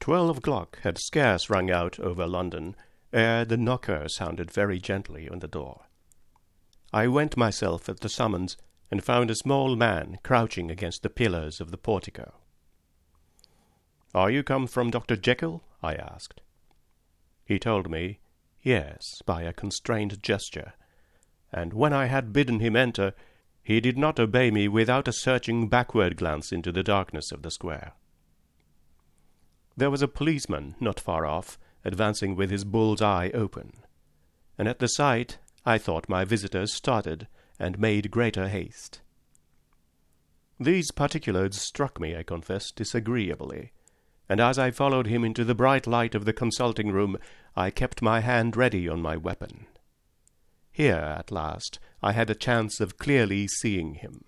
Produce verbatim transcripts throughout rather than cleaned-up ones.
Twelve o'clock had scarce rung out over London ere the knocker sounded very gently on the door. I went myself at the summons, and found a small man crouching against the pillars of the portico. "Are you come from Doctor Jekyll?" I asked. He told me, yes, by a constrained gesture, and when I had bidden him enter, he did not obey me without a searching backward glance into the darkness of the square. There was a policeman not far off, advancing with his bull's eye open, and at the sight I thought my visitor started and made greater haste. These particulars struck me, I confess, disagreeably, and as I followed him into the bright light of the consulting-room, I kept my hand ready on my weapon. Here, at last, I had a chance of clearly seeing him.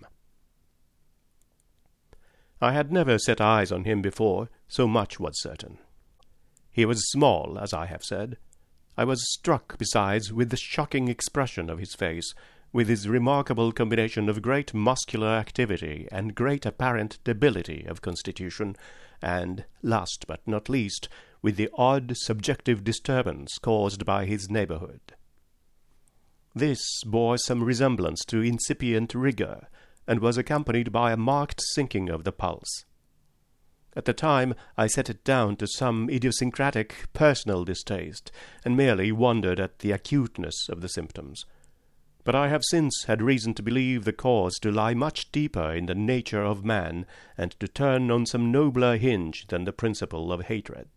I had never set eyes on him before, so much was certain. He was small, as I have said. I was struck, besides, with the shocking expression of his face, with his remarkable combination of great muscular activity and great apparent debility of constitution, and, last but not least, with the odd subjective disturbance caused by his neighbourhood. This bore some resemblance to incipient rigour, and was accompanied by a marked sinking of the pulse. At the time I set it down to some idiosyncratic personal distaste, and merely wondered at the acuteness of the symptoms. But I have since had reason to believe the cause to lie much deeper in the nature of man, and to turn on some nobler hinge than the principle of hatred.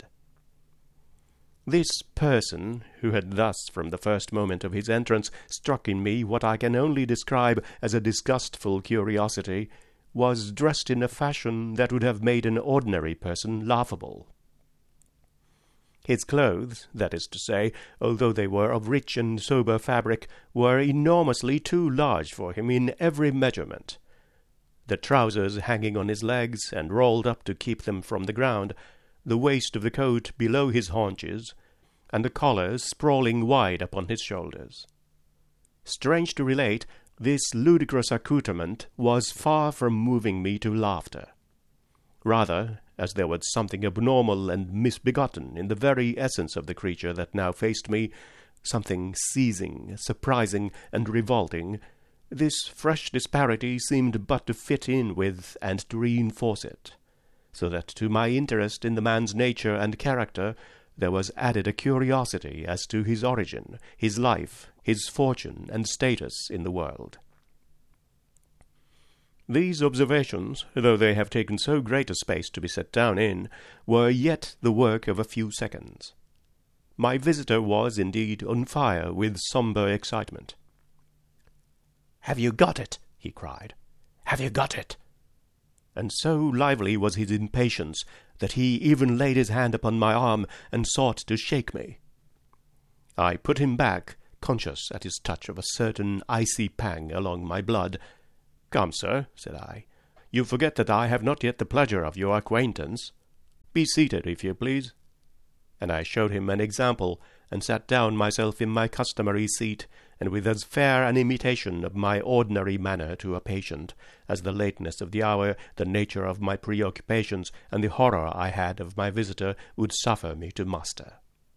This person, who had thus from the first moment of his entrance struck in me what I can only describe as a disgustful curiosity, was dressed in a fashion that would have made an ordinary person laughable. His clothes, that is to say, although they were of rich and sober fabric, were enormously too large for him in every measurement. The trousers hanging on his legs and rolled up to keep them from the ground, the waist of the coat below his haunches, and the collar sprawling wide upon his shoulders. Strange to relate, this ludicrous accoutrement was far from moving me to laughter. Rather, as there was something abnormal and misbegotten in the very essence of the creature that now faced me, something seizing, surprising, and revolting, this fresh disparity seemed but to fit in with and to reinforce it, so that to my interest in the man's nature and character there was added a curiosity as to his origin, his life, his fortune, and status in the world. These observations, though they have taken so great a space to be set down in, were yet the work of a few seconds. My visitor was, indeed, on fire with sombre excitement. "Have you got it?" he cried. "Have you got it?" And so lively was his impatience that he even laid his hand upon my arm and sought to shake me. I put him back, conscious at his touch of a certain icy pang along my blood. "Come, sir," said I, "you forget that I have not yet the pleasure of your acquaintance. Be seated, if you please." And I showed him an example, and sat down myself in my customary seat, and with as fair an imitation of my ordinary manner to a patient, as the lateness of the hour, the nature of my preoccupations, and the horror I had of my visitor would suffer me to muster.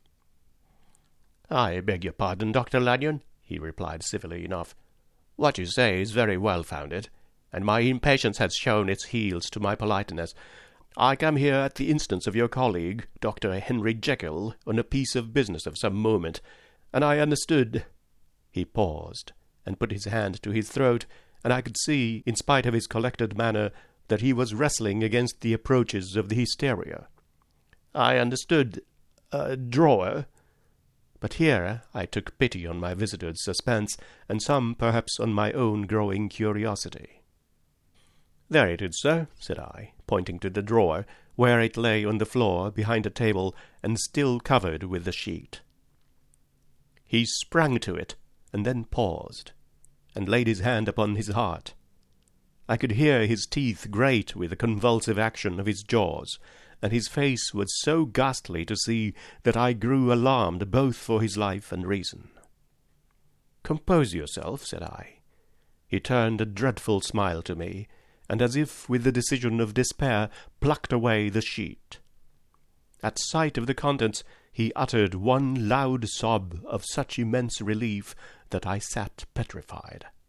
"I beg your pardon, Doctor Lanyon," he replied civilly enough. "What you say is very well founded, and my impatience has shown its heels to my politeness. I come here at the instance of your colleague, Doctor Henry Jekyll, on a piece of business of some moment, and I understood—" He paused, and put his hand to his throat, and I could see, in spite of his collected manner, that he was wrestling against the approaches of the hysteria. "I understood a drawer—" But here I took pity on my visitor's suspense, and some, perhaps, on my own growing curiosity. "There it is, sir," said I, pointing to the drawer, where it lay on the floor behind a table, and still covered with the sheet. He sprang to it, and then paused, and laid his hand upon his heart. I could hear his teeth grate with the convulsive action of his jaws, and his face was so ghastly to see that I grew alarmed both for his life and reason. "Compose yourself," said I. He turned a dreadful smile to me, and as if with the decision of despair, plucked away the sheet. At sight of the contents he uttered one loud sob of such immense relief that I sat petrified.